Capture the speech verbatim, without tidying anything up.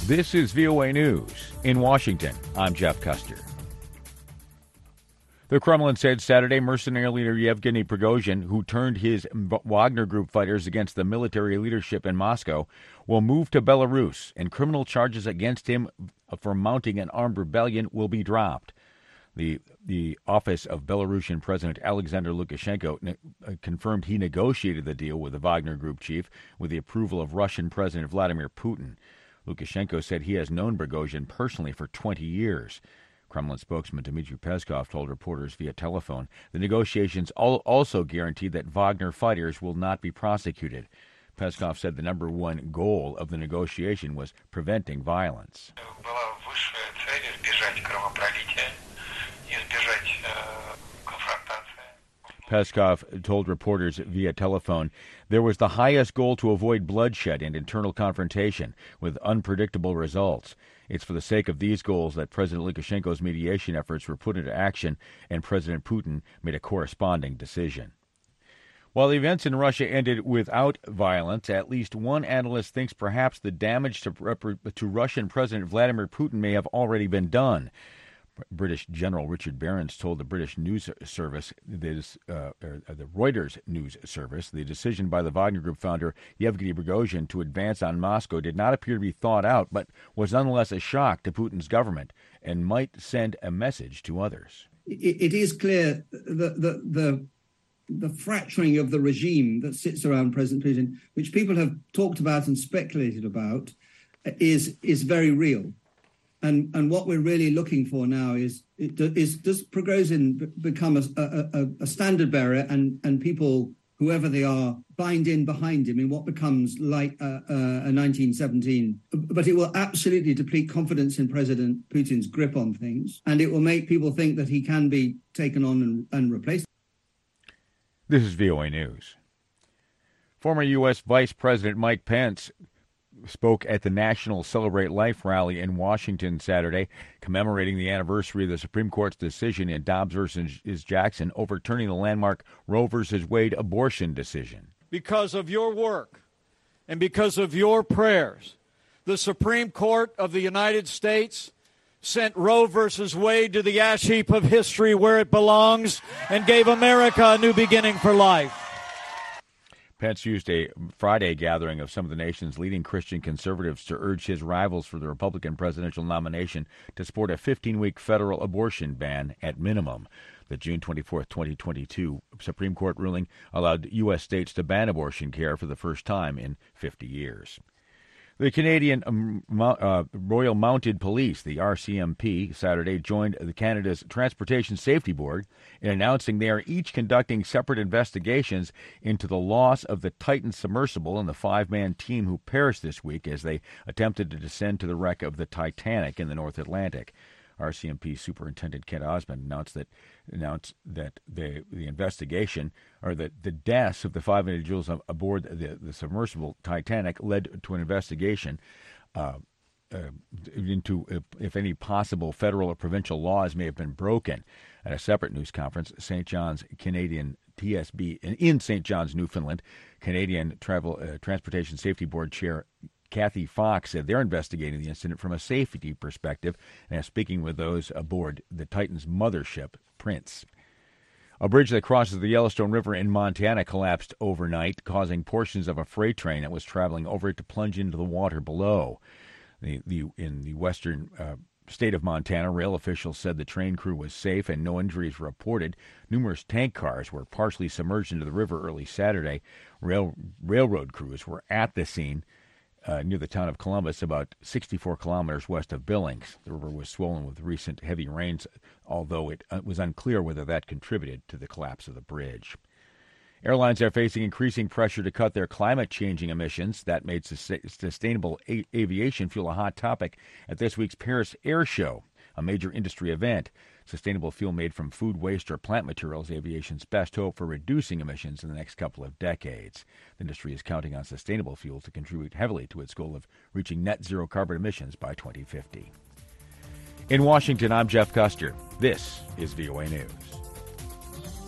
This is V O A News. In Washington, I'm Jeff Custer. The Kremlin said Saturday mercenary leader Yevgeny Prigozhin, who turned his Wagner Group fighters against the military leadership in Moscow, will move to Belarus, and criminal charges against him for mounting an armed rebellion will be dropped. The the office of Belarusian President Alexander Lukashenko ne- uh, confirmed he negotiated the deal with the Wagner Group chief with the approval of Russian President Vladimir Putin. Lukashenko said he has known Prigozhin personally for twenty years. Kremlin spokesman Dmitry Peskov told reporters via telephone the negotiations al- also guaranteed that Wagner fighters will not be prosecuted. Peskov said the number one goal of the negotiation was preventing violence. Peskov told reporters via telephone there was the highest goal to avoid bloodshed and internal confrontation with unpredictable results. It's for the sake of these goals that President Lukashenko's mediation efforts were put into action, and President Putin made a corresponding decision. While the events in Russia ended without violence, at least one analyst thinks perhaps the damage to, to Russian President Vladimir Putin may have already been done. British General Richard Barrons told the British news service, this, uh, or the Reuters news service, the decision by the Wagner Group founder Yevgeny Prigozhin to advance on Moscow did not appear to be thought out, but was nonetheless a shock to Putin's government and might send a message to others. It, it is clear that the, the the fracturing of the regime that sits around President Putin, which people have talked about and speculated about, is is very real. And and what we're really looking for now is is does Prigozhin become a, a, a standard bearer, and, and people, whoever they are, bind in behind him in what becomes like a, a nineteen seventeen. But it will absolutely deplete confidence in President Putin's grip on things, and it will make people think that he can be taken on and, and replaced. This is V O A News. Former U S Vice President Mike Pence spoke at the National Celebrate Life rally in Washington Saturday, commemorating the anniversary of the Supreme Court's decision in Dobbs versus Jackson overturning the landmark Roe versus Wade abortion decision. Because of your work and because of your prayers, the Supreme Court of the United States sent Roe versus Wade to the ash heap of history where it belongs and gave America a new beginning for life. Pence used a Friday gathering of some of the nation's leading Christian conservatives to urge his rivals for the Republican presidential nomination to support a fifteen-week federal abortion ban at minimum. The June twenty-fourth, twenty twenty-two Supreme Court ruling allowed U S states to ban abortion care for the first time in fifty years. The Canadian um, uh, Royal Mounted Police, the R C M P, Saturday joined the Canada's Transportation Safety Board in announcing they are each conducting separate investigations into the loss of the Titan submersible and the five-man team who perished this week as they attempted to descend to the wreck of the Titanic in the North Atlantic. R C M P Superintendent Kent Osmond announced that announced that the the investigation, or that the deaths of the five individuals aboard the, the submersible Titanic, led to an investigation uh, uh, into if, if any possible federal or provincial laws may have been broken. At a separate news conference, Saint John's Canadian T S B in Saint John's, Newfoundland, Canadian Travel uh, Transportation Safety Board Chair Kathy Fox said they're investigating the incident from a safety perspective and are speaking with those aboard the Titan's mothership, Prince. A bridge that crosses the Yellowstone River in Montana collapsed overnight, causing portions of a freight train that was traveling over it to plunge into the water below. The, the, in the western uh, state of Montana, rail officials said the train crew was safe and no injuries were reported. Numerous tank cars were partially submerged into the river early Saturday. Rail, railroad crews were at the scene Uh, near the town of Columbus, about sixty-four kilometers west of Billings. The river was swollen with recent heavy rains, although it uh, was unclear whether that contributed to the collapse of the bridge. Airlines are facing increasing pressure to cut their climate-changing emissions. That made sus- sustainable a- aviation fuel a hot topic at this week's Paris Air Show, a major industry event. Sustainable fuel made from food waste or plant materials, aviation's best hope for reducing emissions in the next couple of decades. The industry is counting on sustainable fuel to contribute heavily to its goal of reaching net zero carbon emissions by twenty fifty. In Washington, I'm Jeff Custer. This is V O A News.